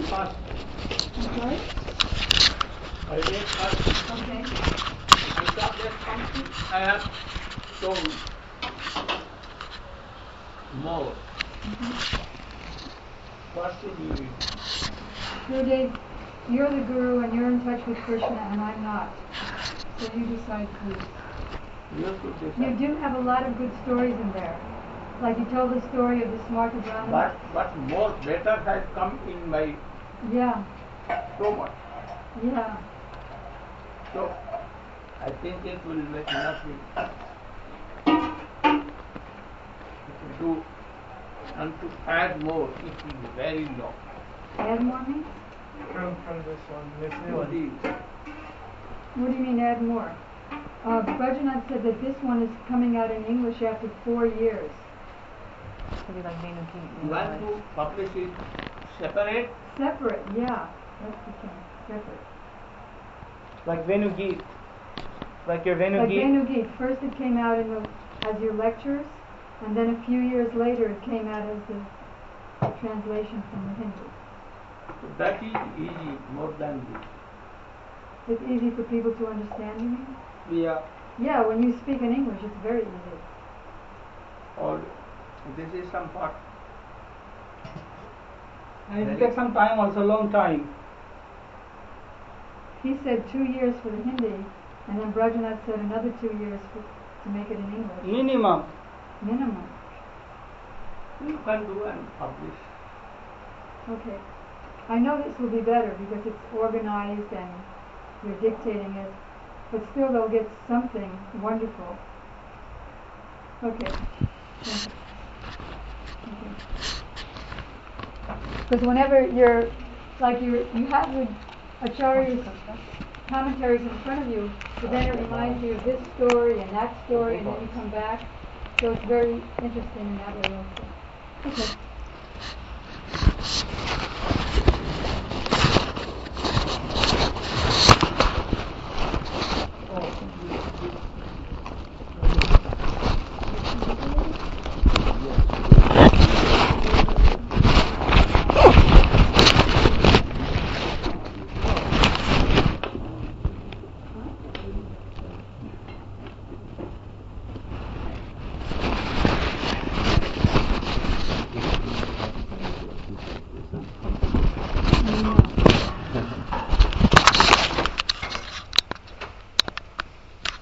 fast. I'm sorry? I read fast. Okay. I thought that something I have told more. What should you read? Gurudev, you're the guru and you're in touch with Krishna and I'm not. So you decide, please. You have to decide. You do have a lot of good stories in there. Like you told the story of the smart Brahmin. But more better has come in my Yeah, so much. yeah. So I think it will make nothing to do and to add more. It is very long. Add more means? From this one, this new one. Indeed. What do you mean add more? Bajanath said that this one is coming out in English after 4 years. Could be like Venuki. You want to publish it separate? Separate, yeah. That's the thing. Separate. Like Venu Geet. Like your Venu Like Geet. Venu Geet. First it came out as your lectures, and then a few years later it came out as the translation from the Hindi. So that is easy, more than this. It's easy for people to understand, you mean? Yeah. Yeah, when you speak in English it's very easy. Or this is some part. And it takes some time also, long time. He said 2 years for the Hindi, and then Brajanath said another 2 years to make it in English. Minimum. Minimum. You can do and publish. Okay. I know this will be better because it's organized and you're dictating it, but still they'll get something wonderful. Okay. Because whenever you have the Acharya's commentaries in front of you, but then it reminds you of this story and that story, and then you come back. So it's very interesting in that way also. Okay.